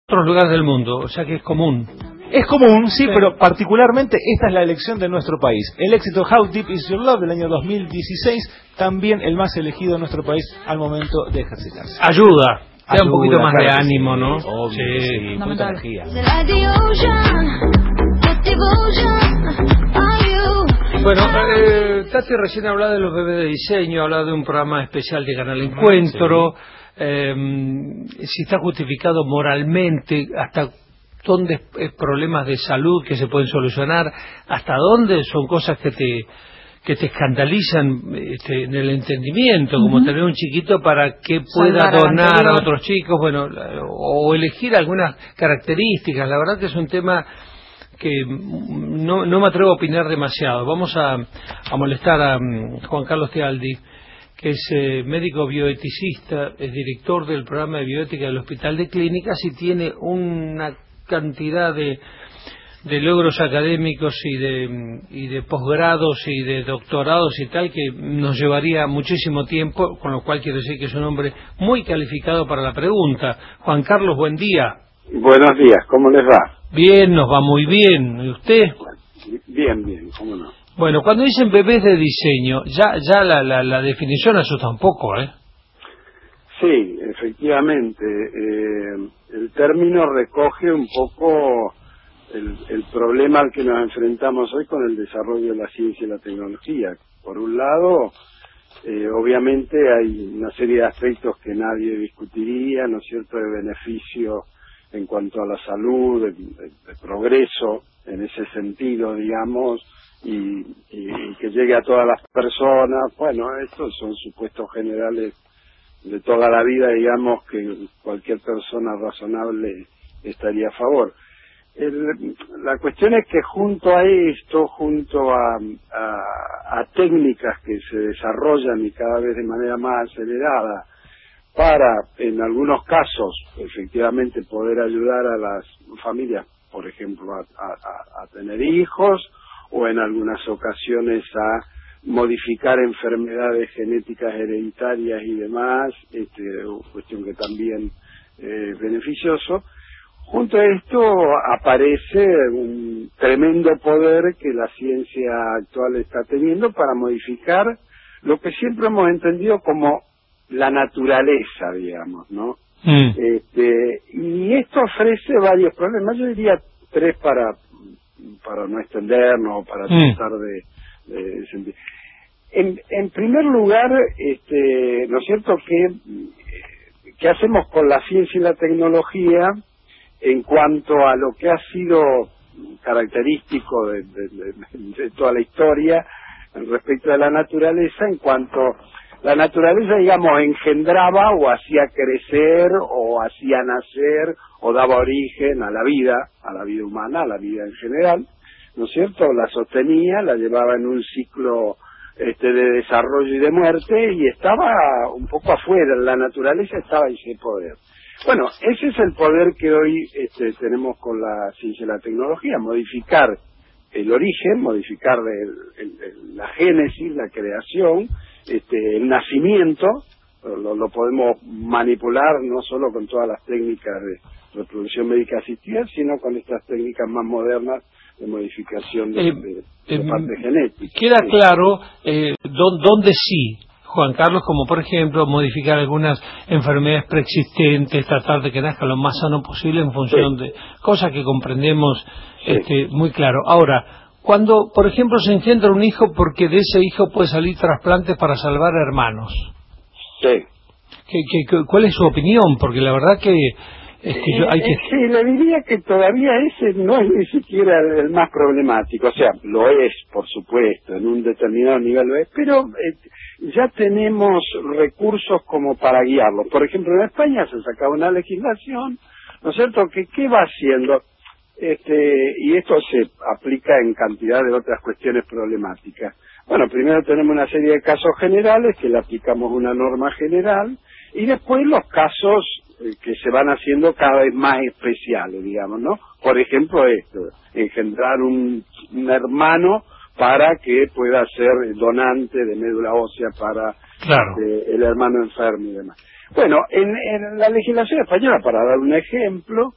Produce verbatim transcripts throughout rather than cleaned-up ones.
otros lugares del mundo, o sea que es común. Es común, sí, sí, pero particularmente esta es la elección de nuestro país. El éxito How Deep Is Your Love del año dos mil dieciséis, también el más elegido en nuestro país al momento de ejercitarse. Ayuda, da Ayuda, un poquito más claro de ánimo, sí, ¿no? Obvio, sí, sí, mucha energía. Bueno, eh, Tati recién hablaba de los bebés de diseño, hablaba de un programa especial de Canal Encuentro, sí. eh, si está justificado moralmente, hasta dónde es problemas de salud que se pueden solucionar, hasta dónde son cosas que te que te escandalizan este, en el entendimiento, como uh-huh. tener un chiquito para que pueda Salvar donar a otros chicos, bueno, o elegir algunas características. La verdad que es un tema que no, no me atrevo a opinar demasiado. Vamos a, a molestar a um, Juan Carlos Tealdi, que es eh, médico bioeticista, es director del programa de bioética del Hospital de Clínicas y tiene una cantidad de, de logros académicos y de, y de posgrados y de doctorados y tal que nos llevaría muchísimo tiempo, con lo cual quiero decir que es un hombre muy calificado para la pregunta. Juan Carlos, buen día. Buenos días, ¿cómo les va? Bien, nos va muy bien. ¿Y usted? Bien, bien, ¿cómo no? Bueno, cuando dicen bebés de diseño, ya ya la, la, la definición asusta un poco, ¿eh? Sí, efectivamente. Eh, el término recoge un poco el, el problema al que nos enfrentamos hoy con el desarrollo de la ciencia y la tecnología. Por un lado, eh, obviamente hay una serie de aspectos que nadie discutiría, ¿no es cierto?, de beneficio en cuanto a la salud, de, de, de progreso en ese sentido, digamos, y, y, y que llegue a todas las personas. Bueno, estos son supuestos generales de toda la vida, digamos, que cualquier persona razonable estaría a favor. El, la cuestión es que junto a esto, junto a, a, a técnicas que se desarrollan y cada vez de manera más acelerada, para, en algunos casos, efectivamente poder ayudar a las familias, por ejemplo, a, a, a tener hijos, o en algunas ocasiones a modificar enfermedades genéticas hereditarias y demás, este, cuestión que también es eh, beneficioso. Junto a esto aparece un tremendo poder que la ciencia actual está teniendo para modificar lo que siempre hemos entendido como la naturaleza, digamos, ¿no? Mm. Este, y esto ofrece varios problemas, yo diría tres para para no extendernos, para mm. tratar de, de sentir. En, en primer lugar, este, ¿no es cierto?, que qué hacemos con la ciencia y la tecnología en cuanto a lo que ha sido característico de, de, de, de toda la historia respecto a la naturaleza, en cuanto la naturaleza, digamos, engendraba o hacía crecer o hacía nacer o daba origen a la vida, a la vida humana, a la vida en general, ¿no es cierto? La sostenía, la llevaba en un ciclo este, de desarrollo y de muerte, y estaba un poco afuera, la naturaleza estaba ese poder. Bueno, ese es el poder que hoy este, tenemos con la ciencia y la tecnología, modificar el origen, modificar el, el, el, la génesis, la creación, este, el nacimiento, lo, lo podemos manipular no solo con todas las técnicas de reproducción médica asistida, sino con estas técnicas más modernas de modificación de, eh, de, de eh, parte genética. Queda sí. claro eh, dónde sí, Juan Carlos, como por ejemplo modificar algunas enfermedades preexistentes, tratar de que nazca lo más sano posible en función sí. de cosas que comprendemos sí. este, muy claro. Ahora, cuando, por ejemplo, se engendra un hijo porque de ese hijo puede salir trasplantes para salvar hermanos. Sí. ¿Qué, qué, ¿Cuál es su opinión? Porque la verdad que... Es que yo, hay que... Sí, le diría que todavía ese no es ni siquiera el más problemático. O sea, lo es, por supuesto, en un determinado nivel lo es, pero eh, ya tenemos recursos como para guiarlo. Por ejemplo, en España se sacaba una legislación, ¿no es cierto?, que ¿qué va haciendo? Este, y esto se aplica en cantidad de otras cuestiones problemáticas. Bueno, primero tenemos una serie de casos generales que le aplicamos una norma general, y después los casos eh, que se van haciendo cada vez más especiales, digamos, ¿no? Por ejemplo, esto, engendrar un, un hermano para que pueda ser donante de médula ósea para claro. este, el hermano enfermo y demás. Bueno, en, en la legislación española, para dar un ejemplo,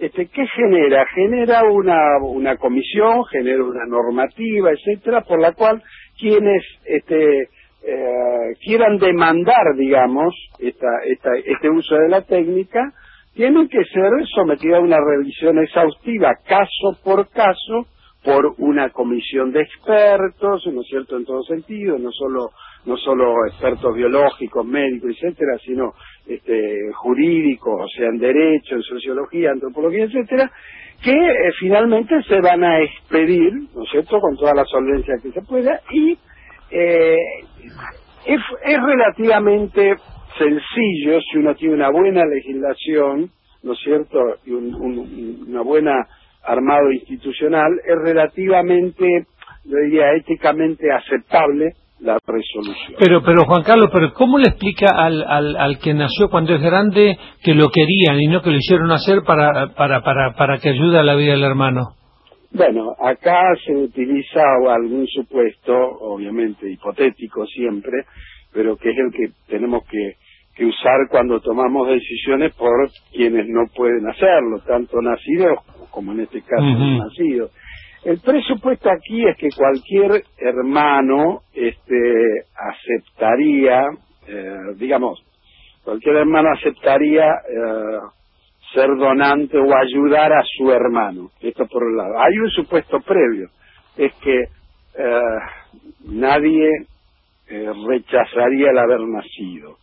este, ¿qué genera? Genera una, una comisión, genera una normativa, etcétera, por la cual quienes este, eh, quieran demandar, digamos, esta, esta, este uso de la técnica, tienen que ser sometidos a una revisión exhaustiva, caso por caso, por una comisión de expertos, ¿no es cierto?, en todo sentido, no solo no solo expertos biológicos, médicos, etcétera, sino este, jurídicos, o sea, en derecho, en sociología, antropología, etcétera, que eh, finalmente se van a expedir, ¿no es cierto?, con toda la solvencia que se pueda, y eh, es, es relativamente sencillo si uno tiene una buena legislación, ¿no es cierto?, y un, un, una buena armado institucional, es relativamente, yo diría, éticamente aceptable la resolución. Pero, pero Juan Carlos, pero ¿cómo le explica al, al, al que nació cuando es grande que lo querían y no que lo hicieron hacer para, para, para, para que ayude a la vida del hermano? Bueno, acá se utiliza algún supuesto, obviamente hipotético siempre, pero que es el que tenemos que, que usar cuando tomamos decisiones por quienes no pueden hacerlo, tanto nacidos como en este caso uh-huh. no nacidos. El presupuesto aquí es que cualquier hermano este, aceptaría, eh, digamos, cualquier hermano aceptaría eh, ser donante o ayudar a su hermano. Esto por un lado. Hay un supuesto previo, es que eh, nadie eh, rechazaría el haber nacido.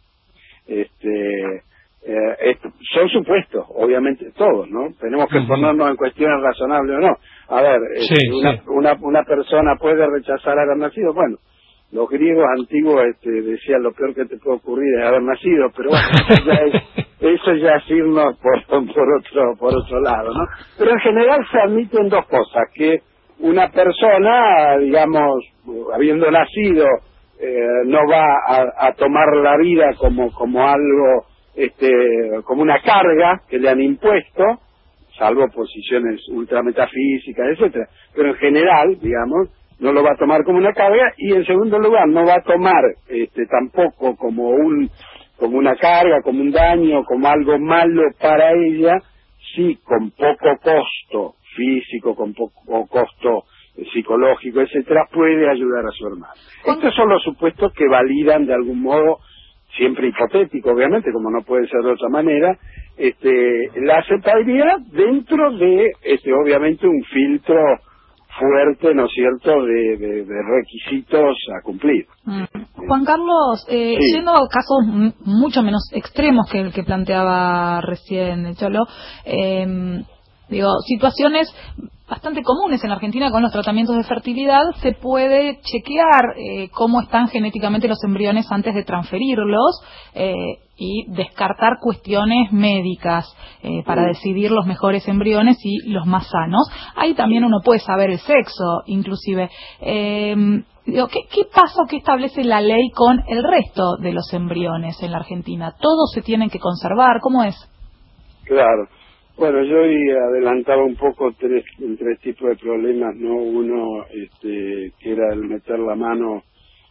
Este, eh, esto, son supuestos, obviamente todos, ¿no? Tenemos que uh-huh. ponernos en cuestiones razonables o no. A ver, sí, este, una, sí. una una persona puede rechazar haber nacido. Bueno, los griegos antiguos este, decían lo peor que te puede ocurrir es haber nacido, pero bueno, eso ya es, eso ya es irnos por, por otro por otro lado, ¿no? Pero en general se admiten dos cosas, que una persona, digamos, habiendo nacido, eh, no va a, a tomar la vida como como algo, este, como una carga que le han impuesto, salvo posiciones ultrametafísicas, etcétera, pero en general, digamos, no lo va a tomar como una carga, y en segundo lugar no va a tomar este, tampoco como un como una carga, como un daño, como algo malo para ella, si con poco costo físico, con poco costo psicológico, etcétera, puede ayudar a su hermano. Estos son los supuestos que validan de algún modo, siempre hipotético obviamente, como no puede ser de otra manera, este, la aceptabilidad dentro de, este, obviamente, un filtro fuerte, ¿no es cierto?, de, de, de requisitos a cumplir. Mm. Juan Carlos, eh, sí. yendo a casos m- mucho menos extremos que el que planteaba recién el Cholo, eh, digo, situaciones bastante comunes en la Argentina con los tratamientos de fertilidad, se puede chequear eh, cómo están genéticamente los embriones antes de transferirlos eh, y descartar cuestiones médicas eh, para decidir los mejores embriones y los más sanos. Ahí también uno puede saber el sexo, inclusive. Eh, digo, ¿qué, ¿Qué pasa o qué establece la ley con el resto de los embriones en la Argentina? ¿Todos se tienen que conservar? ¿Cómo es? Claro. Bueno, yo hoy adelantaba un poco tres, tres tipos de problemas, ¿no? Uno, este, que era el meter la mano,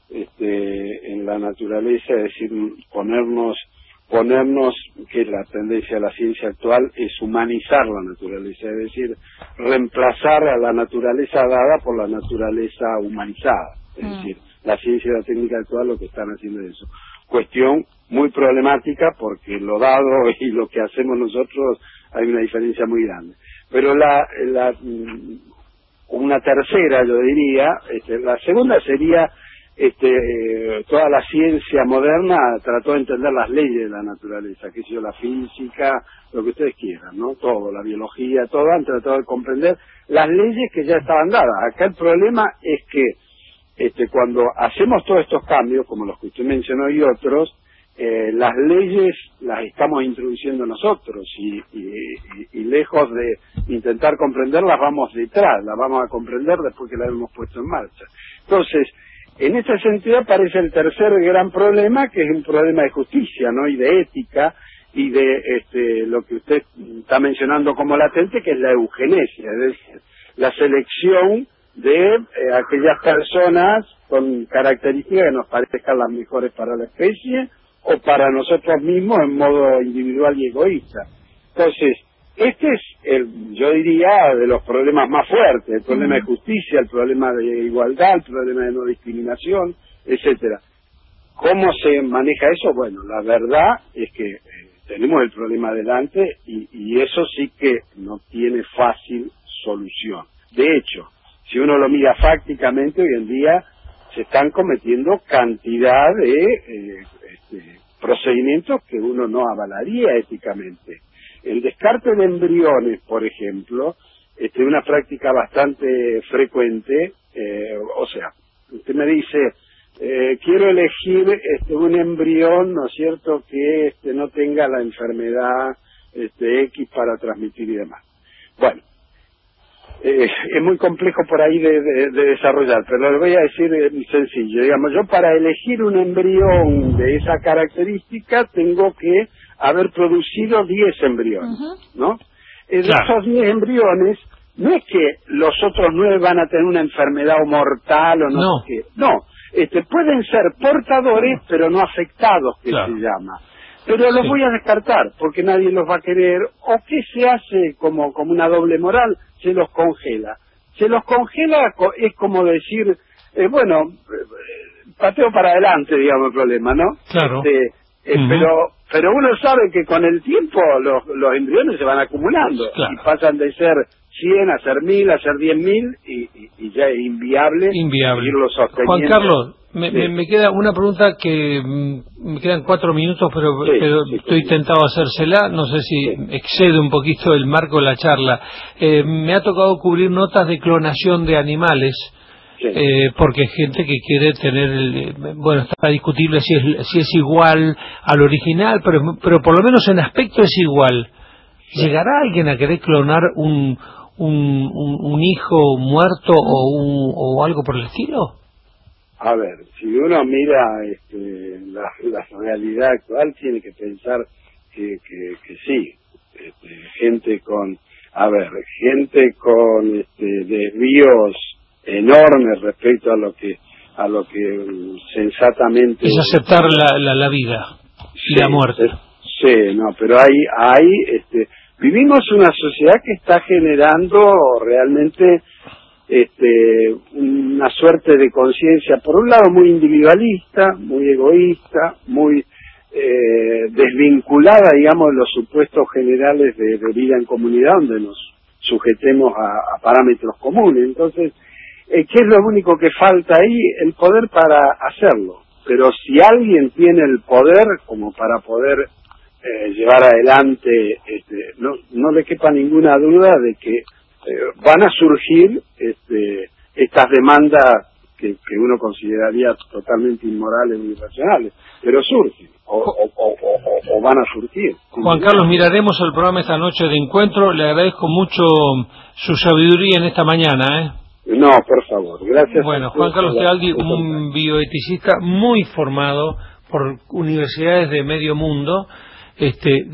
este, en la naturaleza, es decir, ponernos, ponernos, que es la tendencia de la ciencia actual, es humanizar la naturaleza, es decir, reemplazar a la naturaleza dada por la naturaleza humanizada. Es mm. decir, la ciencia y la técnica actual lo que están haciendo es eso. Cuestión muy problemática porque lo dado y lo que hacemos nosotros hay una diferencia muy grande. Pero la, la una tercera, yo diría, este, la segunda sería, este, eh, toda la ciencia moderna trató de entender las leyes de la naturaleza, que es yo, la física, lo que ustedes quieran, ¿no? Todo, la biología, todo, han tratado de comprender las leyes que ya estaban dadas. Acá el problema es que este, cuando hacemos todos estos cambios, como los que usted mencionó y otros, Eh, las leyes las estamos introduciendo nosotros y, y, y, y lejos de intentar comprenderlas vamos detrás, las vamos a comprender después que las hemos puesto en marcha. Entonces, en este sentido aparece el tercer gran problema, que es un problema de justicia, ¿no?, y de ética, y de este, lo que usted está mencionando como latente, que es la eugenesia, es decir, la selección de eh, aquellas personas con características que nos parezcan las mejores para la especie o para nosotros mismos en modo individual y egoísta. Entonces, este es, el, yo diría, de los problemas más fuertes, el problema de justicia, el problema de igualdad, el problema de no discriminación, etcétera. ¿Cómo se maneja eso? Bueno, la verdad es que eh, tenemos el problema adelante y, y eso sí que no tiene fácil solución. De hecho, si uno lo mira fácticamente, hoy en día se están cometiendo cantidad de eh, este, procedimientos que uno no avalaría éticamente. El descarte de embriones, por ejemplo, es este, una práctica bastante frecuente, eh, o sea, usted me dice, eh, quiero elegir este, un embrión, ¿no es cierto?, que este, no tenga la enfermedad este, X para transmitir y demás. Bueno, Eh, es muy complejo por ahí de, de, de desarrollar, pero lo voy a decir eh, sencillo. Digamos, yo para elegir un embrión de esa característica tengo que haber producido diez embriones, uh-huh. ¿no? Eh, de claro. Esos diez embriones, no es que los otros nueve van a tener una enfermedad o mortal o no, no. sé qué. No, este, pueden ser portadores, pero no afectados, que claro. se llama. Pero los sí. voy a descartar, porque nadie los va a querer. ¿O qué se hace como, como una doble moral? Se los congela. Se los congela es como decir, eh, bueno, pateo para adelante, digamos, el problema, ¿no? Claro. Este, eh, uh-huh. Pero pero uno sabe que con el tiempo los, los embriones se van acumulando. Claro. Y pasan de ser cien a ser mil, a ser diez mil, y, y, y ya es inviable, inviable. seguirlo sosteniendo. Juan Carlos, me, sí. me, me queda una pregunta que me quedan cuatro minutos, pero, sí, pero sí, estoy sí. tentado a hacérsela. No sé si sí. excede un poquito el marco de la charla. Eh, me ha tocado cubrir notas de clonación de animales. Sí. Eh, porque hay gente que quiere tener el, bueno, está discutible si es si es igual al original, pero pero por lo menos en aspecto es igual. Sí. ¿Llegará alguien a querer clonar un un, un, un hijo muerto o un, o algo por el estilo? A ver, si uno mira este, la, la realidad actual, tiene que pensar que que, que sí, este, gente con, a ver, gente con este, desvíos enormes respecto a lo que a lo que um, sensatamente es aceptar la la, la vida y sí, la muerte. Es, sí, no, pero hay hay este vivimos una sociedad que está generando realmente este una suerte de conciencia, por un lado muy individualista, muy egoísta, muy eh, desvinculada, digamos, de los supuestos generales de, de vida en comunidad, donde nos sujetemos a, a parámetros comunes. Entonces, Eh, ¿qué es lo único que falta ahí? El poder para hacerlo. Pero si alguien tiene el poder como para poder eh, llevar adelante, este, no, no le quepa ninguna duda de que eh, van a surgir este, estas demandas que, que uno consideraría totalmente inmorales e irracionales, pero surgen, o, o, o, o, o van a surgir. Juan Carlos, miraremos el programa esta noche de encuentro. Le agradezco mucho su sabiduría en esta mañana, ¿eh? No, por favor, gracias. Bueno, Juan Carlos Tebaldi, un bioeticista muy formado por universidades de medio mundo, este